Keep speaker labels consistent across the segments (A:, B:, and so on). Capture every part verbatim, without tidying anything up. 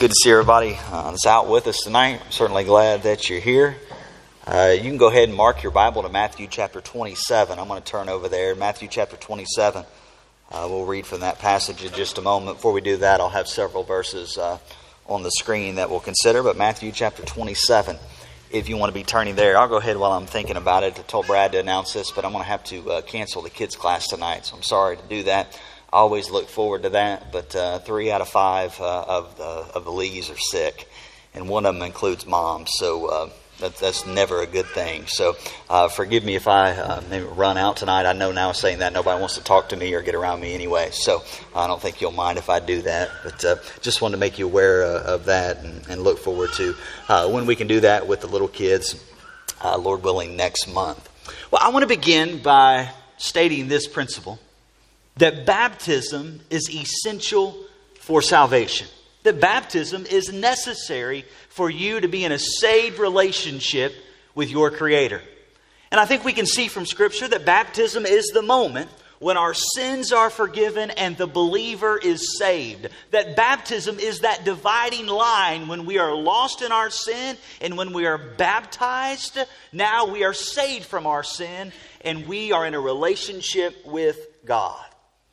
A: Good to see everybody uh, that's out with us tonight. I'm certainly glad that you're here. Uh, you can go ahead and mark your Bible to Matthew chapter twenty-seven. I'm going to turn over there. Matthew chapter twenty-seven. Uh, we'll read from that passage in just a moment. Before we do that, I'll have several verses uh, on the screen that we'll consider. But Matthew chapter twenty-seven, if you want to be turning there. I'll go ahead while I'm thinking about it. I told Brad to announce this, but I'm going to have to uh, cancel the kids' class tonight. So I'm sorry to do that. I always look forward to that, but uh, three out of five uh, of, the, of the Lees are sick, and one of them includes Mom, so uh, that, that's never a good thing. So uh, forgive me if I uh, maybe run out tonight. I know now saying that nobody wants to talk to me or get around me anyway, so I don't think you'll mind if I do that, but uh, just wanted to make you aware uh, of that and, and look forward to uh, when we can do that with the little kids, uh, Lord willing, next month. Well, I want to begin by stating this principle, that baptism is essential for salvation. That baptism is necessary for you to be in a saved relationship with your Creator. And I think we can see from Scripture that baptism is the moment when our sins are forgiven and the believer is saved. That baptism is that dividing line when we are lost in our sin and when we are baptized. Now we are saved from our sin and we are in a relationship with God.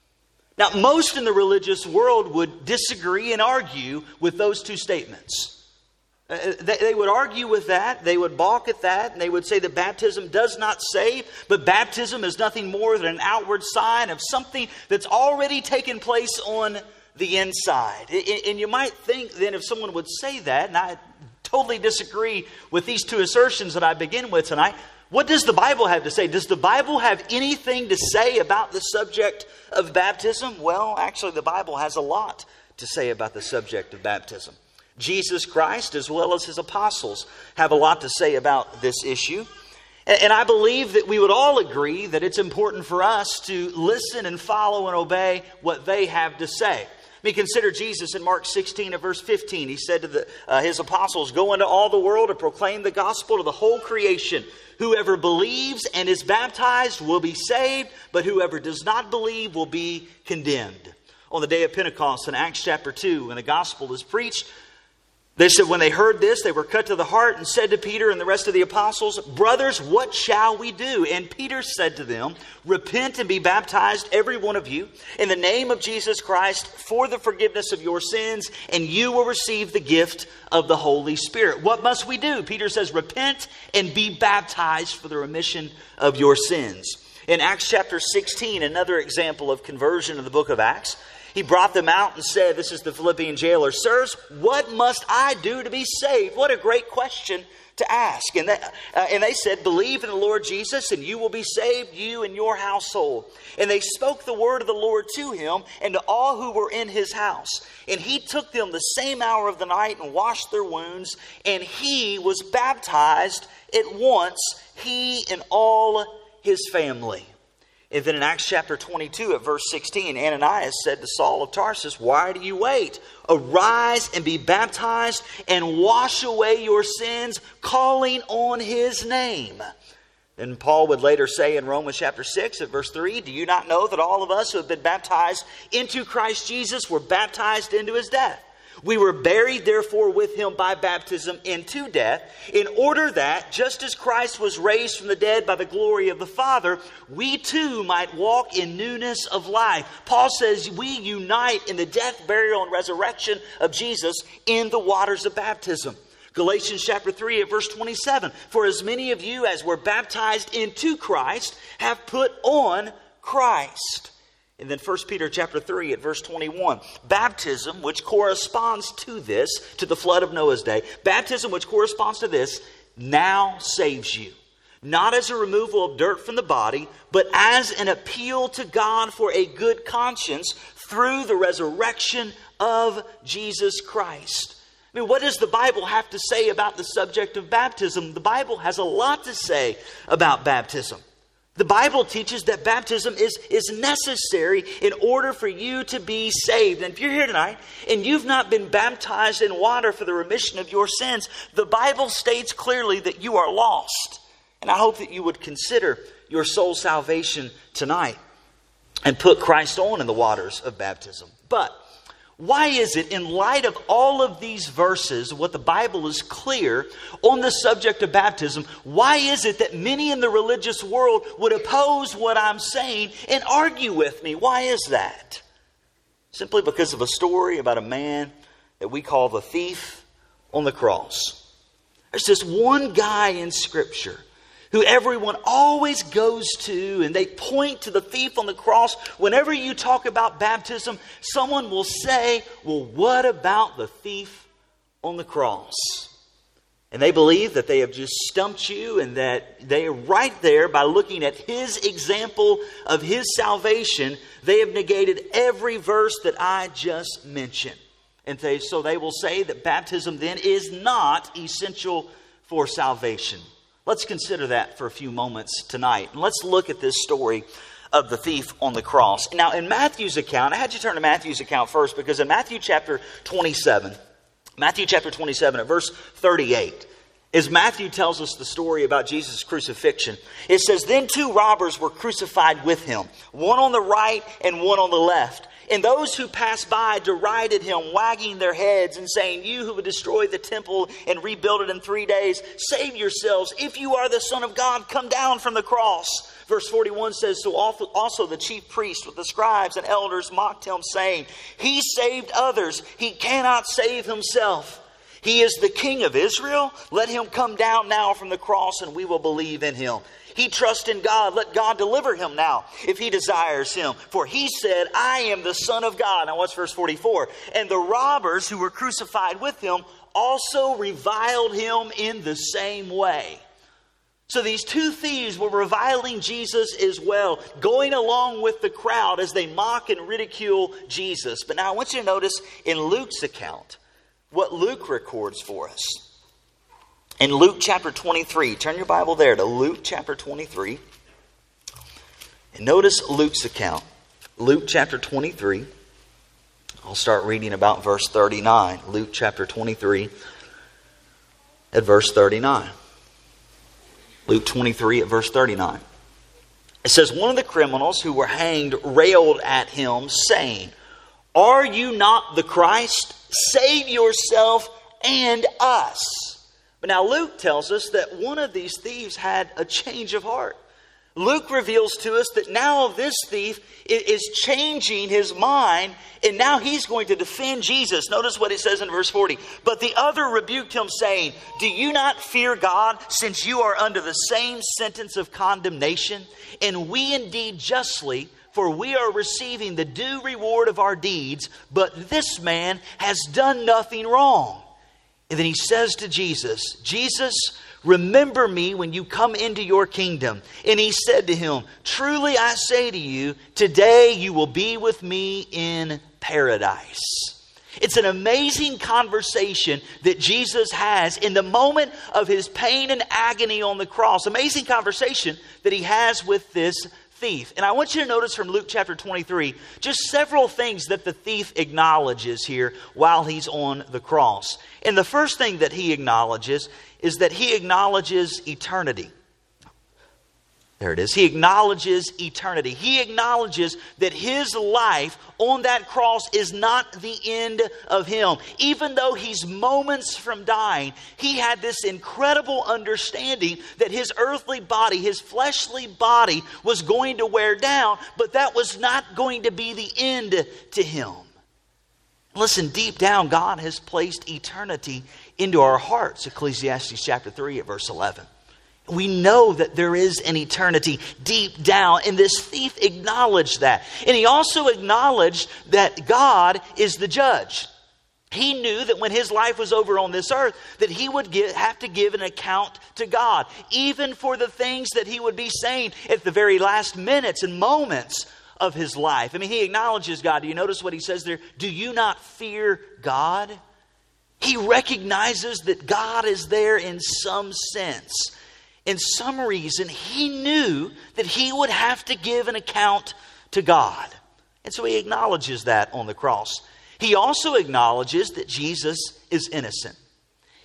A: Now, most in the religious world would disagree and argue with those two statements. Uh, they, they would argue with that. They would balk at that. And they would say that baptism does not save. But baptism is nothing more than an outward sign of something that's already taken place on the inside. And, and you might think then if someone would say that, and I totally disagree with these two assertions that I begin with tonight, what does the Bible have to say? Does the Bible have anything to say about the subject of baptism? Well, actually, the Bible has a lot to say about the subject of baptism. Jesus Christ, as well as His apostles, have a lot to say about this issue. And I believe that we would all agree that it's important for us to listen and follow and obey what they have to say. I mean, consider Jesus in Mark sixteen and verse fifteen. He said to the, uh, His apostles, "Go into all the world and proclaim the gospel to the whole creation. Whoever believes and is baptized will be saved, but whoever does not believe will be condemned." On the day of Pentecost in Acts chapter two, when the gospel is preached, they said when they heard this, they were cut to the heart and said to Peter and the rest of the apostles, "Brothers, what shall we do?" And Peter said to them, "Repent and be baptized, every one of you, in the name of Jesus Christ for the forgiveness of your sins, and you will receive the gift of the Holy Spirit." What must we do? Peter says, repent and be baptized for the remission of your sins. In Acts chapter sixteen, another example of conversion in the book of Acts, he brought them out and said, this is the Philippian jailer, "Sirs, what must I do to be saved?" What a great question to ask. And they, uh, and they said, "Believe in the Lord Jesus and you will be saved, you and your household." And they spoke the word of the Lord to him and to all who were in his house. And he took them the same hour of the night and washed their wounds. And he was baptized at once, he and all his family. And then in Acts chapter twenty-two at verse sixteen, Ananias said to Saul of Tarsus, "Why do you wait? Arise and be baptized and wash away your sins, calling on his name." Then Paul would later say in Romans chapter six at verse three, "Do you not know that all of us who have been baptized into Christ Jesus were baptized into his death? We were buried, therefore, with him by baptism into death, in order that, just as Christ was raised from the dead by the glory of the Father, we too might walk in newness of life." Paul says we unite in the death, burial, and resurrection of Jesus in the waters of baptism. Galatians chapter three at verse twenty-seven, "For as many of you as were baptized into Christ have put on Christ." And then First Peter chapter three at verse twenty-one. Baptism, which corresponds to this, to the flood of Noah's day, baptism which corresponds to this, now saves you. Not as a removal of dirt from the body, but as an appeal to God for a good conscience through the resurrection of Jesus Christ. I mean, what does the Bible have to say about the subject of baptism? The Bible has a lot to say about baptism. The Bible teaches that baptism is, is necessary in order for you to be saved. And if you're here tonight and you've not been baptized in water for the remission of your sins, the Bible states clearly that you are lost. And I hope that you would consider your soul salvation tonight and put Christ on in the waters of baptism. But Why is it, in light of all of these verses, what the Bible is clear on the subject of baptism, why is it that many in the religious world would oppose what I'm saying and argue with me? Why is that? Simply because of a story about a man that we call the thief on the cross. There's this one guy in Scripture who everyone always goes to, and they point to the thief on the cross. Whenever you talk about baptism, someone will say, well, what about the thief on the cross? And they believe that they have just stumped you and that they are right there by looking at his example of his salvation. They have negated every verse that I just mentioned. And they, so they will say that baptism then is not essential for salvation. Let's consider that for a few moments tonight. And let's look at this story of the thief on the cross. Now, in Matthew's account, I had you turn to Matthew's account first because in Matthew chapter twenty-seven, Matthew chapter twenty-seven at verse thirty-eight, as Matthew tells us the story about Jesus' crucifixion, it says, "Then two robbers were crucified with him, one on the right and one on the left. And those who passed by derided him, wagging their heads and saying, 'You who would destroy the temple and rebuild it in three days, save yourselves. If you are the Son of God, come down from the cross.' Verse forty-one says, "So also the chief priests with the scribes and elders mocked him, saying, 'He saved others. He cannot save himself. He is the King of Israel. Let him come down now from the cross and we will believe in him. He trusts in God. Let God deliver him now if he desires him. For he said, I am the Son of God.'" Now watch verse forty-four. "And the robbers who were crucified with him also reviled him in the same way." So these two thieves were reviling Jesus as well, going along with the crowd as they mock and ridicule Jesus. But now I want you to notice in Luke's account what Luke records for us. In Luke chapter twenty-three, turn your Bible there to Luke chapter twenty-three. And notice Luke's account. Luke chapter twenty-three. I'll start reading about verse thirty-nine. Luke chapter twenty-three at verse thirty-nine. Luke twenty-three at verse thirty-nine. It says, "One of the criminals who were hanged railed at him, saying, 'Are you not the Christ? Save yourself and us.'" But now Luke tells us that one of these thieves had a change of heart. Luke reveals to us that now this thief is changing his mind, and now he's going to defend Jesus. Notice what it says in verse forty. "But the other rebuked him, saying, 'Do you not fear God, since you are under the same sentence of condemnation? And we indeed justly, for we are receiving the due reward of our deeds, but this man has done nothing wrong.' And then he says to Jesus, 'Jesus, remember me when you come into your kingdom.' And he said to him, 'Truly I say to you, today you will be with me in paradise.'" It's an amazing conversation that Jesus has in the moment of his pain and agony on the cross. Amazing conversation that he has with this thief. And I want you to notice from Luke chapter twenty-three, just several things that the thief acknowledges here while he's on the cross. And the first thing that he acknowledges is that he acknowledges eternity. There it is. He acknowledges eternity. He acknowledges that his life on that cross is not the end of him. Even though he's moments from dying, he had this incredible understanding that his earthly body, his fleshly body, was going to wear down, but that was not going to be the end to him. Listen, deep down, God has placed eternity into our hearts. Ecclesiastes chapter three at verse eleven. We know that there is an eternity deep down, and this thief acknowledged that. And he also acknowledged that God is the judge. He knew that when his life was over on this earth, that he would give, have to give an account to God, even for the things that he would be saying at the very last minutes and moments of his life. I mean, he acknowledges God. Do you notice what he says there? Do you not fear God? He recognizes that God is there in some sense. In some reason, he knew that he would have to give an account to God. And so he acknowledges that on the cross. He also acknowledges that Jesus is innocent.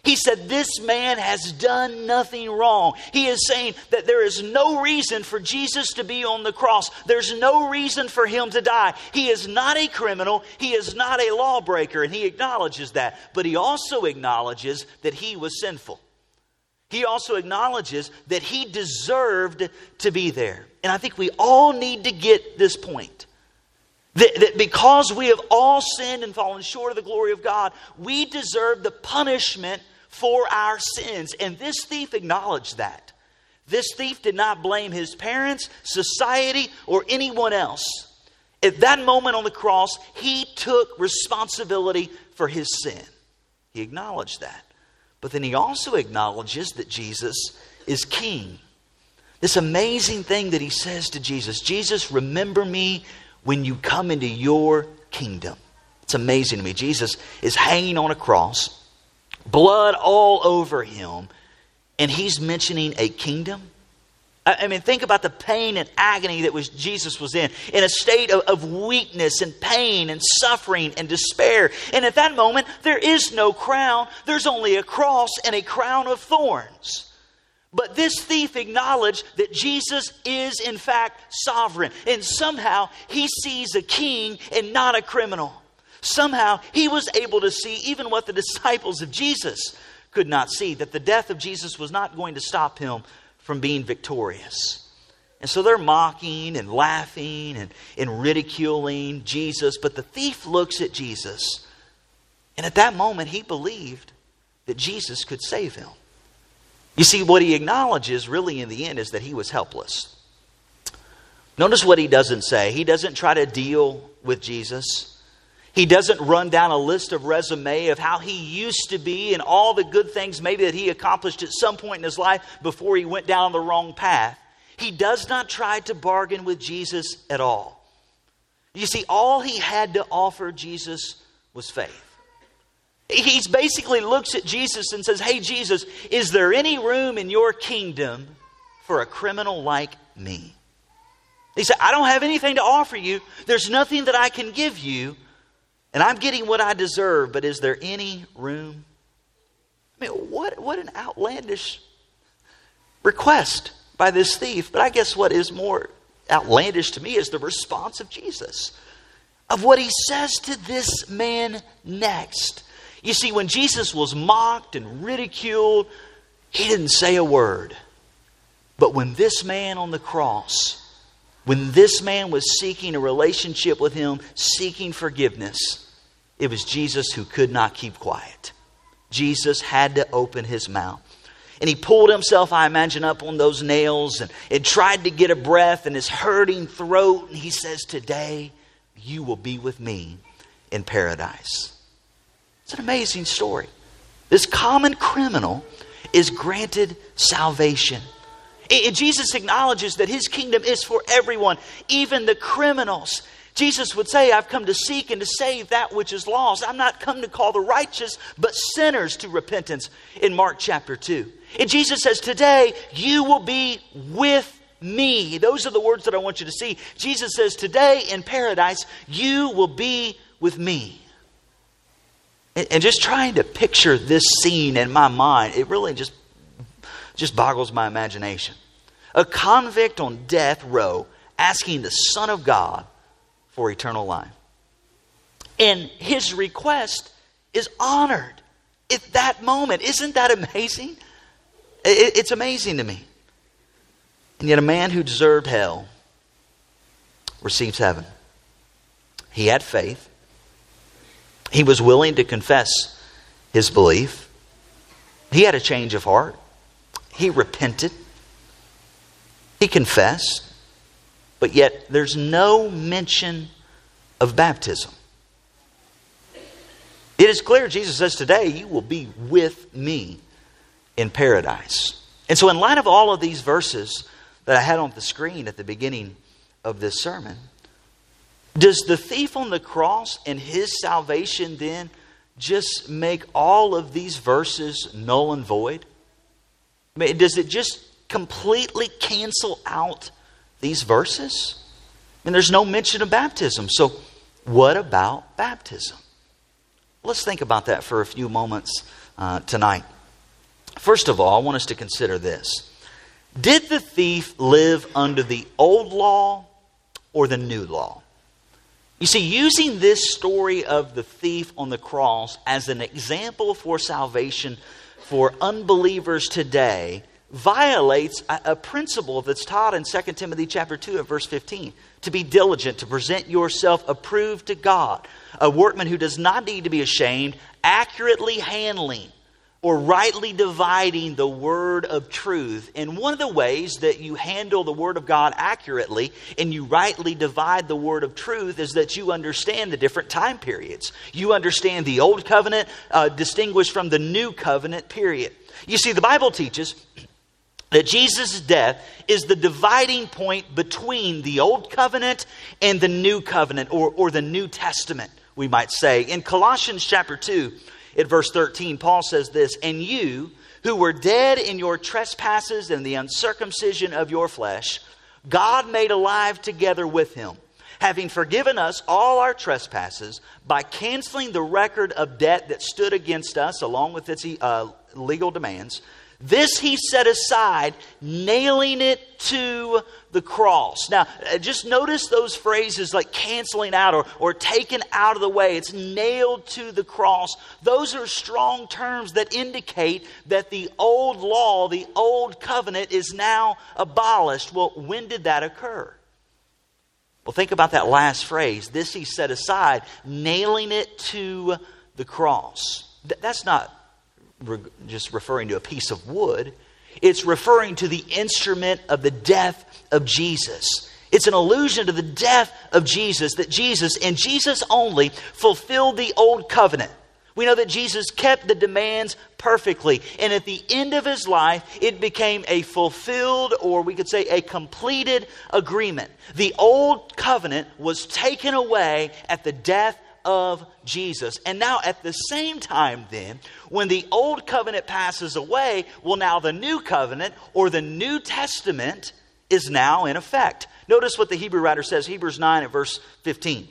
A: He said, this man has done nothing wrong. He is saying that there is no reason for Jesus to be on the cross. There's no reason for him to die. He is not a criminal. He is not a lawbreaker. And he acknowledges that. But he also acknowledges that he was sinful. He also acknowledges that he deserved to be there. And I think we all need to get this point. That, that because we have all sinned and fallen short of the glory of God, we deserve the punishment for our sins. And this thief acknowledged that. This thief did not blame his parents, society, or anyone else. At that moment on the cross, he took responsibility for his sin. He acknowledged that. But then he also acknowledges that Jesus is king. This amazing thing that he says to Jesus, Jesus, remember me when you come into your kingdom. It's amazing to me. Jesus is hanging on a cross, blood all over him, and he's mentioning a kingdom. I mean, think about the pain and agony that was Jesus was in, in a state of, of weakness and pain and suffering and despair. And at that moment, there is no crown. There's only a cross and a crown of thorns. But this thief acknowledged that Jesus is in fact sovereign. And somehow he sees a king and not a criminal. Somehow he was able to see even what the disciples of Jesus could not see. That the death of Jesus was not going to stop him from being victorious. And so they're mocking and laughing and, and ridiculing Jesus. But the thief looks at Jesus. And at that moment he believed that Jesus could save him. You see, what he acknowledges really in the end is that he was helpless. Notice what he doesn't say. He doesn't try to deal with Jesus. He doesn't run down a list of resume of how he used to be and all the good things maybe that he accomplished at some point in his life before he went down the wrong path. He does not try to bargain with Jesus at all. You see, all he had to offer Jesus was faith. He basically looks at Jesus and says, hey, Jesus, is there any room in your kingdom for a criminal like me? He said, I don't have anything to offer you. There's nothing that I can give you. And I'm getting what I deserve, but is there any room? I mean, what, what an outlandish request by this thief. But I guess what is more outlandish to me is the response of Jesus. Of what he says to this man next. You see, when Jesus was mocked and ridiculed, he didn't say a word. But when this man on the cross, when this man was seeking a relationship with him, seeking forgiveness, it was Jesus who could not keep quiet. Jesus had to open his mouth. And he pulled himself, I imagine, up on those nails and, and tried to get a breath in his hurting throat. And he says, today you will be with me in paradise. It's an amazing story. This common criminal is granted salvation. And Jesus acknowledges that his kingdom is for everyone, even the criminals. Jesus would say, I've come to seek and to save that which is lost. I'm not come to call the righteous, but sinners to repentance in Mark chapter two. And Jesus says, today you will be with me. Those are the words that I want you to see. Jesus says, today in paradise, you will be with me. And just trying to picture this scene in my mind, it really just, just boggles my imagination. A convict on death row asking the Son of God for eternal life. And his request is honored at that moment. Isn't that amazing? It's amazing to me. And yet a man who deserved hell receives heaven. He had faith. He was willing to confess his belief. He had a change of heart. He repented. He confessed. But yet there's no mention of baptism. It is clear, Jesus says, today you will be with me in paradise. And so in light of all of these verses that I had on the screen at the beginning of this sermon, does the thief on the cross and his salvation then just make all of these verses null and void? I mean, does it just completely cancel out these verses? I mean, there's no mention of baptism. So what about baptism? Let's think about that for a few moments uh, tonight. First of all, I want us to consider this. Did the thief live under the old law or the new law? You see, using this story of the thief on the cross as an example for salvation for unbelievers today violates a, a principle that's taught in Second Timothy chapter two and verse fifteen. To be diligent, to present yourself approved to God, a workman who does not need to be ashamed, accurately handling or rightly dividing the word of truth. And one of the ways that you handle the word of God accurately and you rightly divide the word of truth is that you understand the different time periods. You understand the old covenant uh, distinguished from the new covenant period. You see, the Bible teaches that Jesus' death is the dividing point between the old covenant and the new covenant, or, or the New Testament, we might say. In Colossians chapter two, at verse thirteen, Paul says this, "And you, who were dead in your trespasses and the uncircumcision of your flesh, God made alive together with him, having forgiven us all our trespasses by canceling the record of debt that stood against us along with its uh, legal demands. This he set aside, nailing it to the cross." Now, just notice those phrases like canceling out or, or taken out of the way. It's nailed to the cross. Those are strong terms that indicate that the old law, the old covenant is now abolished. Well, when did that occur? Well, think about that last phrase. This he set aside, nailing it to the cross. That's not just referring to a piece of wood. It's referring to the instrument of the death of Jesus. It's an allusion to the death of Jesus, that Jesus and Jesus only fulfilled the old covenant. We know that Jesus kept the demands perfectly. And at the end of his life, it became a fulfilled, or we could say a completed agreement. The old covenant was taken away at the death of Jesus. And now at the same time then, when the old covenant passes away, well, now the new covenant or the New Testament is now in effect. Notice what the Hebrew writer says, Hebrews nine and verse fifteen.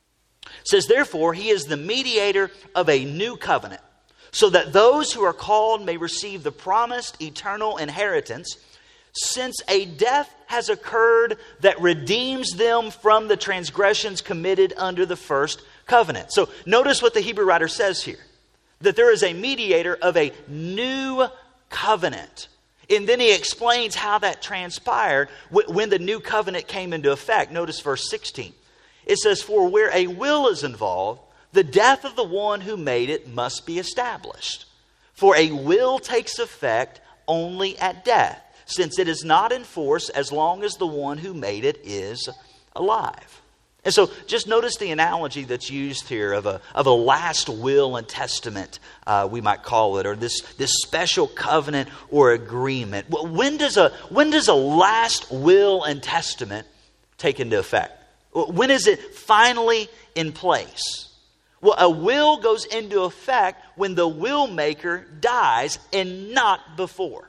A: It says, "Therefore, he is the mediator of a new covenant, so that those who are called may receive the promised eternal inheritance, since a death has occurred that redeems them from the transgressions committed under the first covenant." So notice what the Hebrew writer says here, that there is a mediator of a new covenant. And then he explains how that transpired when the new covenant came into effect. Notice verse sixteen. It says, "For where a will is involved, the death of the one who made it must be established. For a will takes effect only at death, since it is not in force as long as the one who made it is alive." And so just notice the analogy that's used here of a, of a last will and testament, uh, we might call it, or this, this special covenant or agreement. Well, when does a when does a last will and testament take into effect? When is it finally in place? Well, a will goes into effect when the will maker dies, and not before.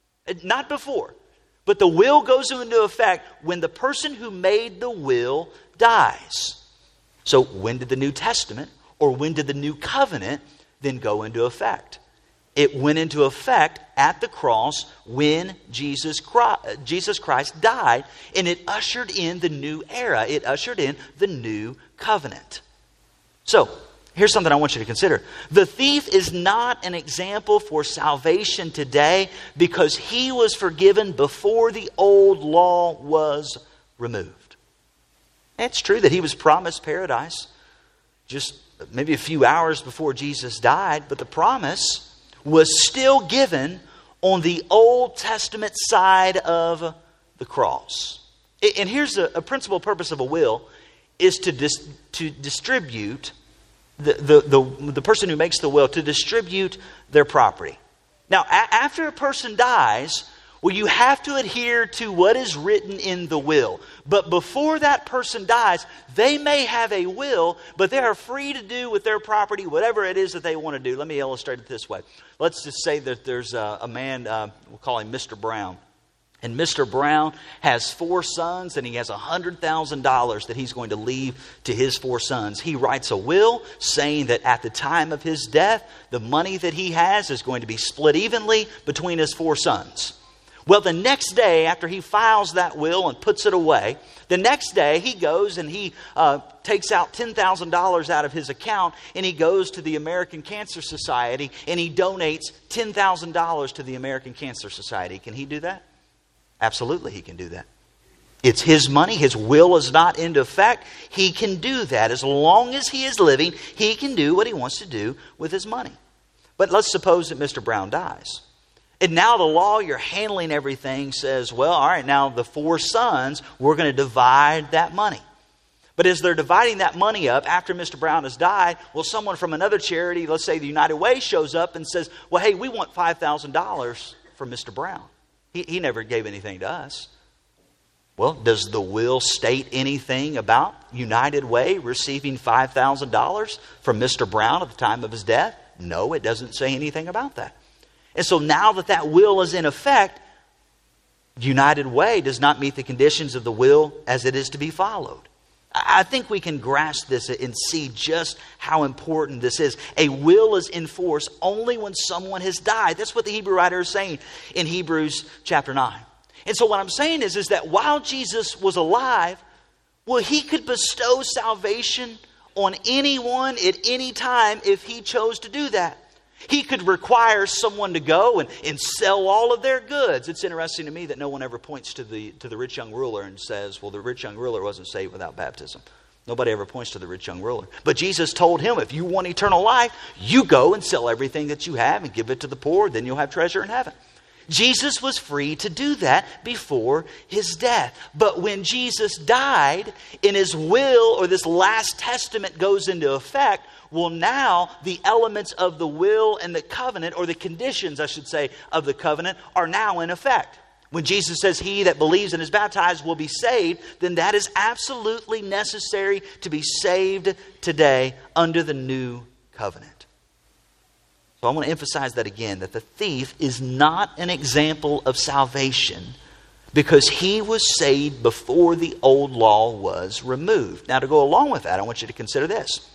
A: Not before. But the will goes into effect when the person who made the will dies. So when did the New Testament or when did the New Covenant then go into effect? It went into effect at the cross when Jesus Christ, Jesus Christ died, and it ushered in the new era. It ushered in the New Covenant. So, here's something I want you to consider. The thief is not an example for salvation today because he was forgiven before the old law was removed. It's true that he was promised paradise just maybe a few hours before Jesus died, but the promise was still given on the Old Testament side of the cross. And here's a, a principal purpose of a will is to dis, to distribute The, the, the, the person who makes the will, to distribute their property. Now, a- after a person dies, well, you have to adhere to what is written in the will. But before that person dies, they may have a will, but they are free to do with their property whatever it is that they want to do. Let me illustrate it this way. Let's just say that there's a, a man, uh, we'll call him Mister Brown. And Mister Brown has four sons, and he has one hundred thousand dollars that he's going to leave to his four sons. He writes a will saying that at the time of his death, the money that he has is going to be split evenly between his four sons. Well, the next day, after he files that will and puts it away, the next day he goes and he uh, takes out ten thousand dollars out of his account, and he goes to the American Cancer Society and he donates ten thousand dollars to the American Cancer Society. Can he do that? Absolutely, he can do that. It's his money. His will is not into effect. He can do that. As long as he is living, he can do what he wants to do with his money. But let's suppose that Mister Brown dies. And now the lawyer handling everything says, well, all right, now the four sons, we're going to divide that money. But as they're dividing that money up after Mister Brown has died, well, someone from another charity, let's say the United Way, shows up and says, well, hey, we want five thousand dollars for Mister Brown. He, he never gave anything to us. Well, does the will state anything about United Way receiving five thousand dollars from Mister Brown at the time of his death? No, it doesn't say anything about that. And so now that that will is in effect, United Way does not meet the conditions of the will as it is to be followed. I think we can grasp this and see just how important this is. A will is in force only when someone has died. That's what the Hebrew writer is saying in Hebrews chapter nine. And so what I'm saying is, is that while Jesus was alive, well, he could bestow salvation on anyone at any time if he chose to do that. He could require someone to go and, and sell all of their goods. It's interesting to me that no one ever points to the to the rich young ruler and says, well, the rich young ruler wasn't saved without baptism. Nobody ever points to the rich young ruler. But Jesus told him, if you want eternal life, you go and sell everything that you have and give it to the poor. Then you'll have treasure in heaven. Jesus was free to do that before his death. But when Jesus died, and his will or this last testament goes into effect, well, now the elements of the will and the covenant, or the conditions, I should say, of the covenant are now in effect. When Jesus says he that believes and is baptized will be saved, then that is absolutely necessary to be saved today under the new covenant. So I want to emphasize that again, that the thief is not an example of salvation because he was saved before the old law was removed. Now, to go along with that, I want you to consider this.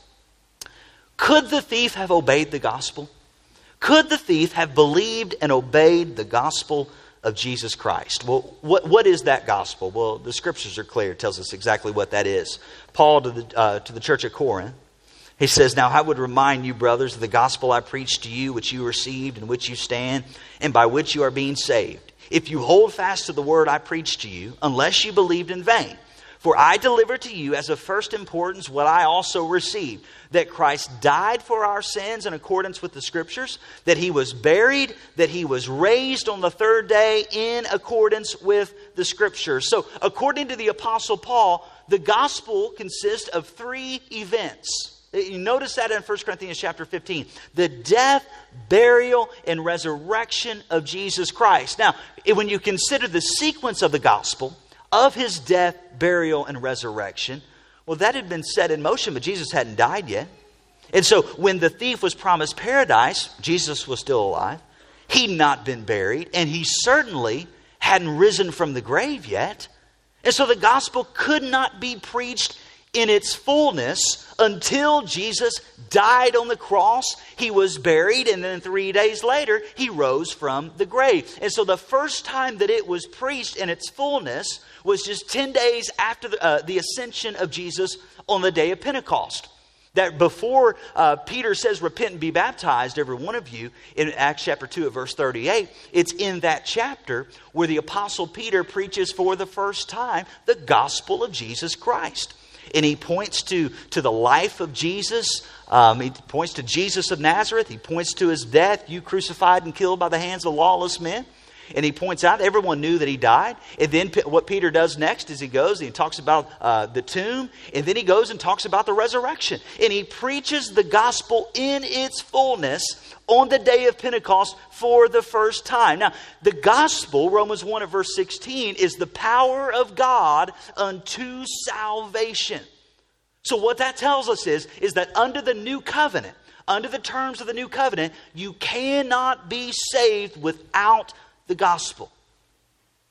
A: Could the thief have obeyed the gospel? Could the thief have believed and obeyed the gospel of Jesus Christ? Well, what, what is that gospel? Well, the scriptures are clear. It tells us exactly what that is. Paul to the, uh, to the church at Corinth, he says, now I would remind you, brothers, of the gospel I preached to you, which you received, in which you stand, and by which you are being saved. If you hold fast to the word I preached to you, unless you believed in vain. For I delivered to you as of first importance what I also received, that Christ died for our sins in accordance with the Scriptures, that he was buried, that he was raised on the third day in accordance with the Scriptures. So according to the Apostle Paul, the gospel consists of three events. You notice that in First Corinthians chapter fifteen. The death, burial, and resurrection of Jesus Christ. Now, when you consider the sequence of the gospel, of his death, burial, and resurrection, well, that had been set in motion, but Jesus hadn't died yet. And so when the thief was promised paradise, Jesus was still alive. He'd not been buried, and he certainly hadn't risen from the grave yet. And so the gospel could not be preached in its fullness until Jesus died on the cross, he was buried, and then three days later, he rose from the grave. And so the first time that it was preached in its fullness was just ten days after the, uh, the ascension of Jesus on the day of Pentecost. That before uh, Peter says, repent and be baptized, every one of you, in Acts chapter two at verse thirty-eight, it's in that chapter where the Apostle Peter preaches for the first time the gospel of Jesus Christ. And he points to, to the life of Jesus. Um, he points to Jesus of Nazareth. He points to his death, you crucified and killed by the hands of lawless men. And he points out everyone knew that he died. And then what Peter does next is he goes and he talks about uh, the tomb. And then he goes and talks about the resurrection. And he preaches the gospel in its fullness on the day of Pentecost for the first time. Now, the gospel, Romans one at verse sixteen, is the power of God unto salvation. So what that tells us is, is that under the new covenant, under the terms of the new covenant, you cannot be saved without the gospel.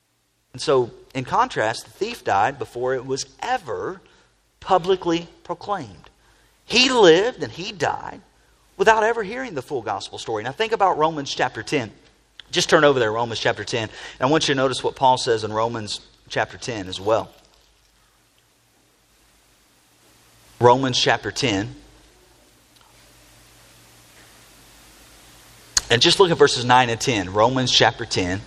A: And so, in contrast, the thief died before it was ever publicly proclaimed. He lived and he died without ever hearing the full gospel story. Now think about Romans chapter ten. Just turn over there, Romans chapter ten. And I want you to notice what Paul says in Romans chapter ten as well. Romans chapter ten. And just look at verses nine and ten. Romans chapter ten.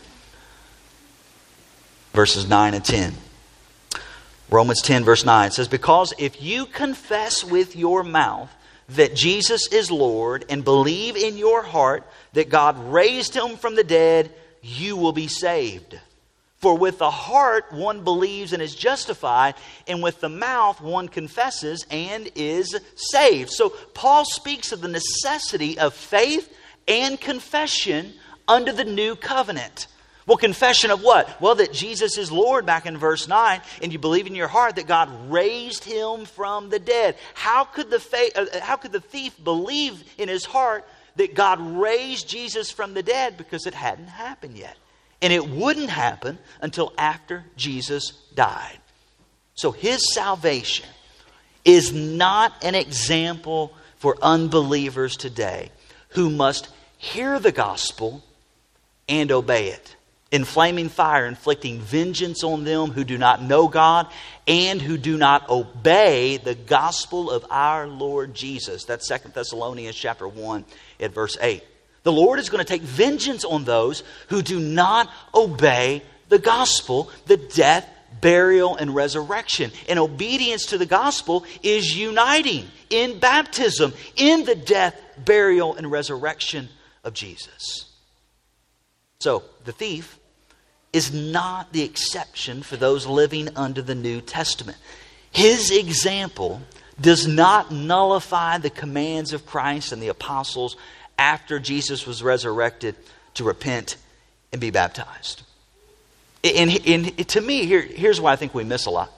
A: Verses nine and ten. Romans ten verse nine says, because if you confess with your mouth that Jesus is Lord and believe in your heart that God raised him from the dead, you will be saved. For with the heart one believes and is justified, and with the mouth one confesses and is saved. So Paul speaks of the necessity of faith and confession under the new covenant. Well, confession of what? Well, that Jesus is Lord back in verse nine, and you believe in your heart that God raised him from the dead. How could the fa- uh, how could the thief believe in his heart that God raised Jesus from the dead? Because it hadn't happened yet. And it wouldn't happen until after Jesus died. So his salvation is not an example for unbelievers today who must hear the gospel and obey it. In flaming fire, inflicting vengeance on them who do not know God and who do not obey the gospel of our Lord Jesus. That's Second Thessalonians chapter one at verse eight. The Lord is going to take vengeance on those who do not obey the gospel, the death, burial, and resurrection. And obedience to the gospel is uniting in baptism, in the death, burial, and resurrection of Jesus. So, the thief is not the exception for those living under the New Testament. His example does not nullify the commands of Christ and the apostles after Jesus was resurrected to repent and be baptized. And, and to me, here, here's why I think we miss a lot.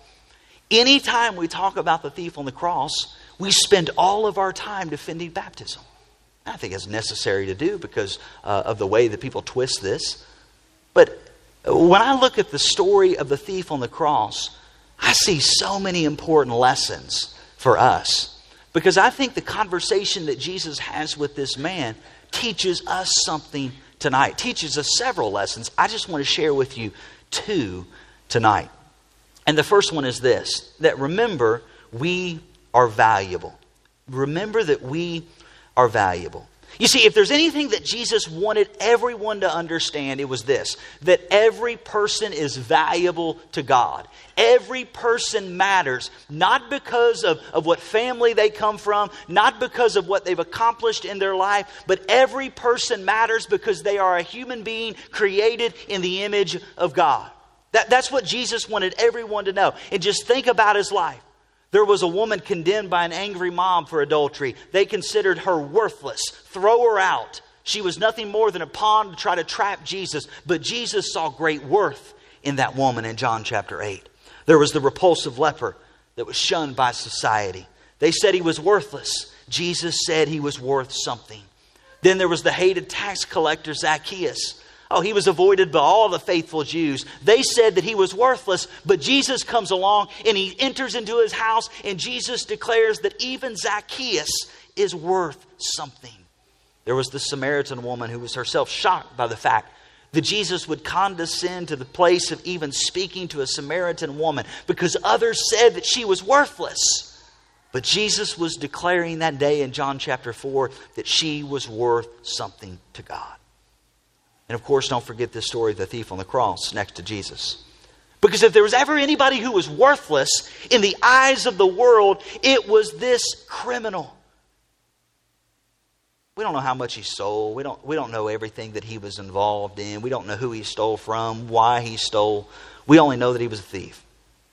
A: Anytime we talk about the thief on the cross, we spend all of our time defending baptism. I think it's necessary to do because uh, of the way that people twist this. But when I look at the story of the thief on the cross, I see so many important lessons for us. Because I think the conversation that Jesus has with this man teaches us something tonight. Teaches us several lessons. I just want to share with you two tonight. And the first one is this, that remember, we are valuable. Remember that we are valuable. You see, if there's anything that Jesus wanted everyone to understand, it was this, that every person is valuable to God. Every person matters, not because of, of what family they come from, not because of what they've accomplished in their life, but every person matters because they are a human being created in the image of God. That, that's what Jesus wanted everyone to know. And just think about his life. There was a woman condemned by an angry mob for adultery. They considered her worthless. Throw her out. She was nothing more than a pawn to try to trap Jesus. But Jesus saw great worth in that woman in John chapter eight. There was the repulsive leper that was shunned by society. They said he was worthless. Jesus said he was worth something. Then there was the hated tax collector Zacchaeus. Oh, he was avoided by all the faithful Jews. They said that he was worthless, but Jesus comes along and he enters into his house and Jesus declares that even Zacchaeus is worth something. There was the Samaritan woman who was herself shocked by the fact that Jesus would condescend to the place of even speaking to a Samaritan woman because others said that she was worthless. But Jesus was declaring that day in John chapter four that she was worth something to God. And of course, don't forget this story of the thief on the cross next to Jesus. Because if there was ever anybody who was worthless in the eyes of the world, it was this criminal. We don't know how much he stole. We don't, we don't know everything that he was involved in. We don't know who he stole from, why he stole. We only know that he was a thief.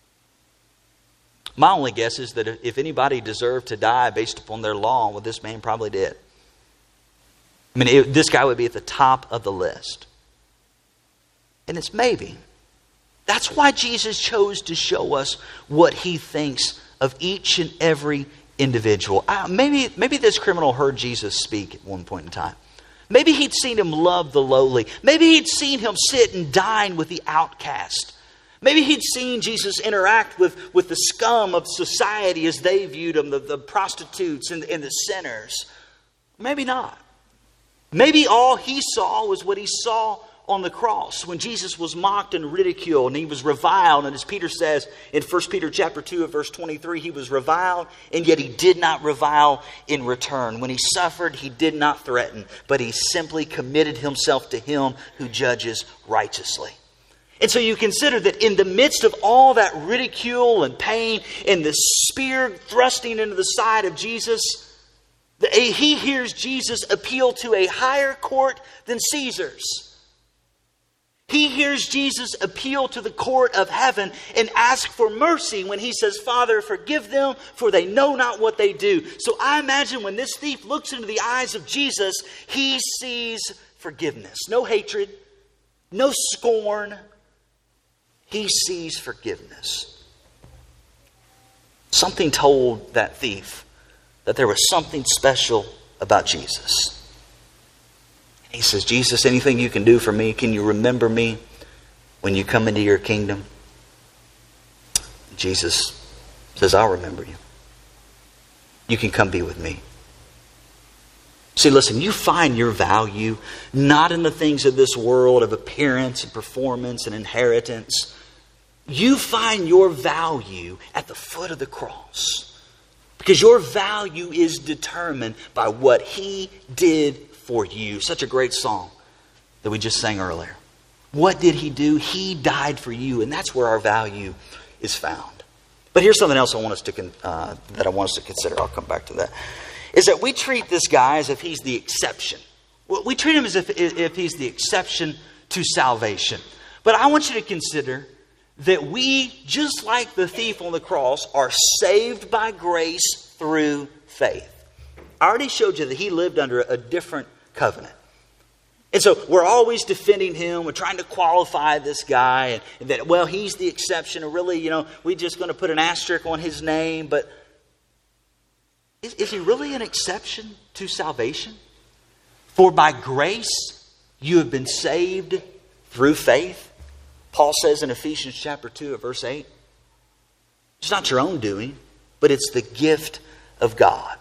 A: My only guess is that if anybody deserved to die based upon their law, well, this man probably did. I mean, it, this guy would be at the top of the list. And it's maybe. That's why Jesus chose to show us what he thinks of each and every individual. Uh, maybe, maybe this criminal heard Jesus speak at one point in time. Maybe he'd seen him love the lowly. Maybe he'd seen him sit and dine with the outcast. Maybe he'd seen Jesus interact with, with the scum of society as they viewed him, the, the prostitutes and, and the sinners. Maybe not. Maybe all he saw was what he saw on the cross when Jesus was mocked and ridiculed and he was reviled. And as Peter says in First Peter chapter two, verse twenty-three, he was reviled and yet he did not revile in return. When he suffered, he did not threaten, but he simply committed himself to him who judges righteously. And so you consider that in the midst of all that ridicule and pain and the spear thrusting into the side of Jesus, he hears Jesus appeal to a higher court than Caesar's. He hears Jesus appeal to the court of heaven and ask for mercy when he says, Father, forgive them, for they know not what they do. So I imagine when this thief looks into the eyes of Jesus, he sees forgiveness. No hatred, no scorn. He sees forgiveness. Something told that thief that there was something special about Jesus. He says, Jesus, anything you can do for me? Can you remember me when you come into your kingdom? Jesus says, I'll remember you. You can come be with me. See, listen, you find your value not in the things of this world of appearance and performance and inheritance. You find your value at the foot of the cross. Because your value is determined by what He did for you. Such a great song that we just sang earlier. What did He do? He died for you, and that's where our value is found. But here's something else I want us to con- uh, that I want us to consider. I'll come back to that. Is that we treat this guy as if he's the exception. We treat him as if, if he's the exception to salvation. But I want you to consider that we, just like the thief on the cross, are saved by grace through faith. I already showed you that he lived under a different covenant. And so we're always defending him. We're trying to qualify this guy. And, and that, well, he's the exception. And really, you know, we're just going to put an asterisk on his name. But is, is he really an exception to salvation? For by grace you have been saved through faith. Paul says in Ephesians chapter two, at verse eight, it's not your own doing, but it's the gift of God.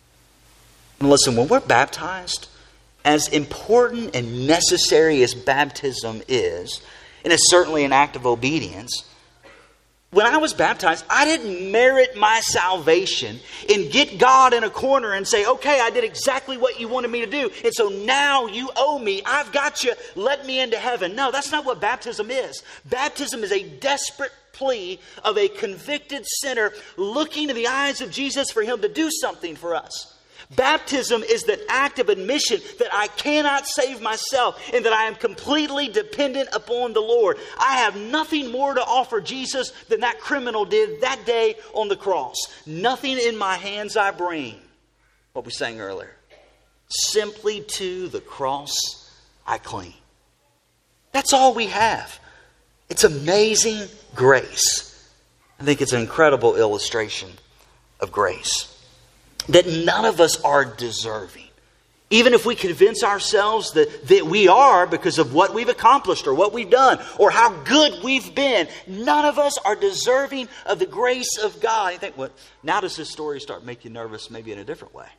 A: And listen, when we're baptized, as important and necessary as baptism is, and it's certainly an act of obedience, when I was baptized, I didn't merit my salvation and get God in a corner and say, okay, I did exactly what you wanted me to do, and so now you owe me. I've got you. Let me into heaven. No, that's not what baptism is. Baptism is a desperate plea of a convicted sinner looking in the eyes of Jesus for Him to do something for us. Baptism is that act of admission that I cannot save myself and that I am completely dependent upon the Lord. I have nothing more to offer Jesus than that criminal did that day on the cross. Nothing in my hands I bring. What we sang earlier. Simply to the cross I cling. That's all we have. It's amazing grace. I think it's an incredible illustration of grace. That none of us are deserving. Even if we convince ourselves that, that we are because of what we've accomplished or what we've done or how good we've been, none of us are deserving of the grace of God. You think, well, now does this story start making you nervous maybe in a different way?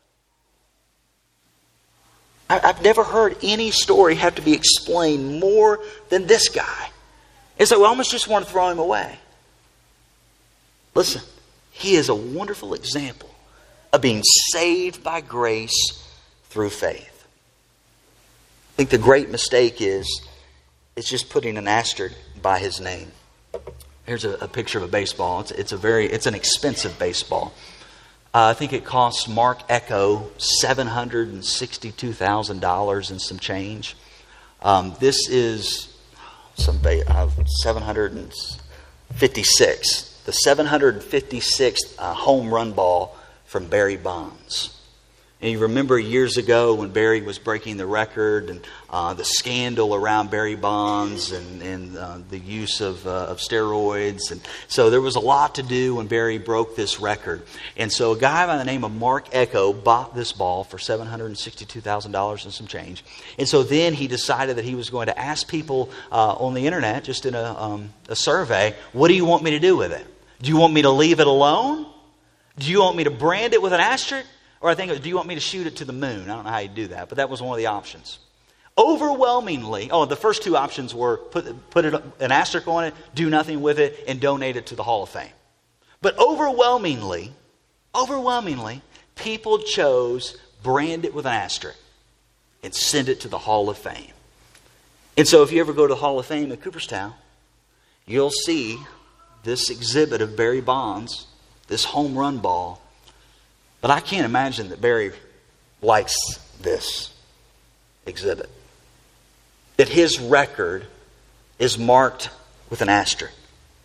A: I, I've never heard any story have to be explained more than this guy. It's like we almost just want to throw him away. Listen, he is a wonderful example of being saved by grace through faith. I think the great mistake is it's just putting an asterisk by his name. Here's a, a picture of a baseball. It's, it's a very it's an expensive baseball. Uh, I think it cost Mark Echo seven hundred sixty-two thousand dollars and some change. Um, this is some uh, seven hundred fifty-six, the seven hundred fifty-sixth uh, home run ball from Barry Bonds. And you remember years ago when Barry was breaking the record and uh, the scandal around Barry Bonds and, and uh, the use of, uh, of steroids. And so there was a lot to do when Barry broke this record. And so a guy by the name of Mark Ecko bought this ball for seven hundred sixty-two thousand dollars and some change. And so then he decided that he was going to ask people uh, on the internet, just in a, um, a survey, what do you want me to do with it? Do you want me to leave it alone? Do you want me to brand it with an asterisk? Or I think, do you want me to shoot it to the moon? I don't know how you do that, but that was one of the options. Overwhelmingly, oh, the first two options were put, put it, an asterisk on it, do nothing with it, and donate it to the Hall of Fame. But overwhelmingly, overwhelmingly, people chose brand it with an asterisk and send it to the Hall of Fame. And so if you ever go to the Hall of Fame in Cooperstown, you'll see this exhibit of Barry Bonds, this home run ball. But I can't imagine that Barry likes this exhibit. That his record is marked with an asterisk.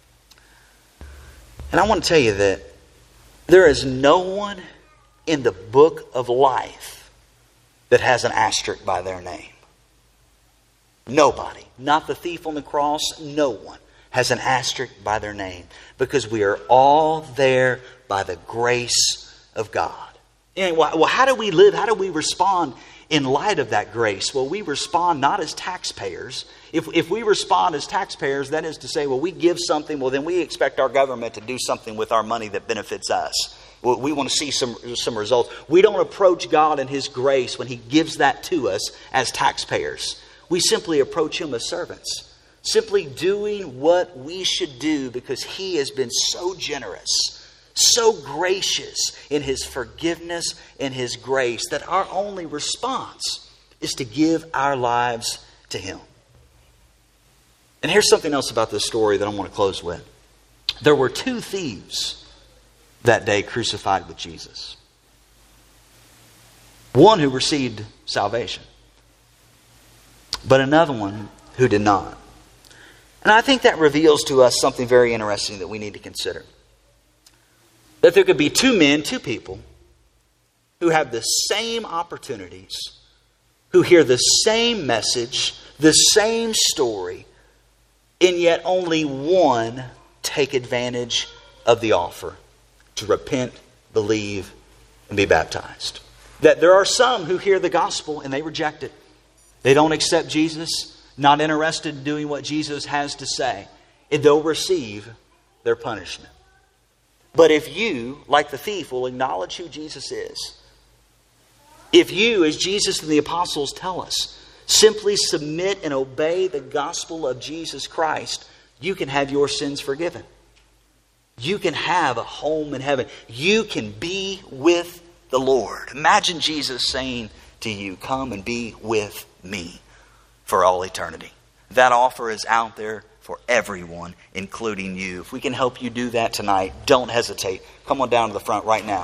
A: And I want to tell you that there is no one in the book of life that has an asterisk by their name. Nobody. Not the thief on the cross. No one has an asterisk by their name. Because we are all there by the grace of God. And well, how do we live? How do we respond in light of that grace? Well, we respond not as taxpayers. If, if we respond as taxpayers, that is to say, well, we give something, well, then we expect our government to do something with our money that benefits us. Well, we want to see some, some results. We don't approach God and His grace when He gives that to us as taxpayers. We simply approach Him as servants. Simply doing what we should do because He has been so generous, so gracious in His forgiveness and His grace that our only response is to give our lives to Him. And here's something else about this story that I want to close with. There were two thieves that day crucified with Jesus. One who received salvation, but another one who did not. And I think that reveals to us something very interesting that we need to consider. That there could be two men, two people, who have the same opportunities, who hear the same message, the same story, and yet only one take advantage of the offer to repent, believe, and be baptized. That there are some who hear the gospel and they reject it. They don't accept Jesus, not interested in doing what Jesus has to say, and they'll receive their punishment. But if you, like the thief, will acknowledge who Jesus is, if you, as Jesus and the apostles tell us, simply submit and obey the gospel of Jesus Christ, you can have your sins forgiven. You can have a home in heaven. You can be with the Lord. Imagine Jesus saying to you, come and be with me for all eternity. That offer is out there for everyone, including you. If we can help you do that tonight, don't hesitate. Come on down to the front right now.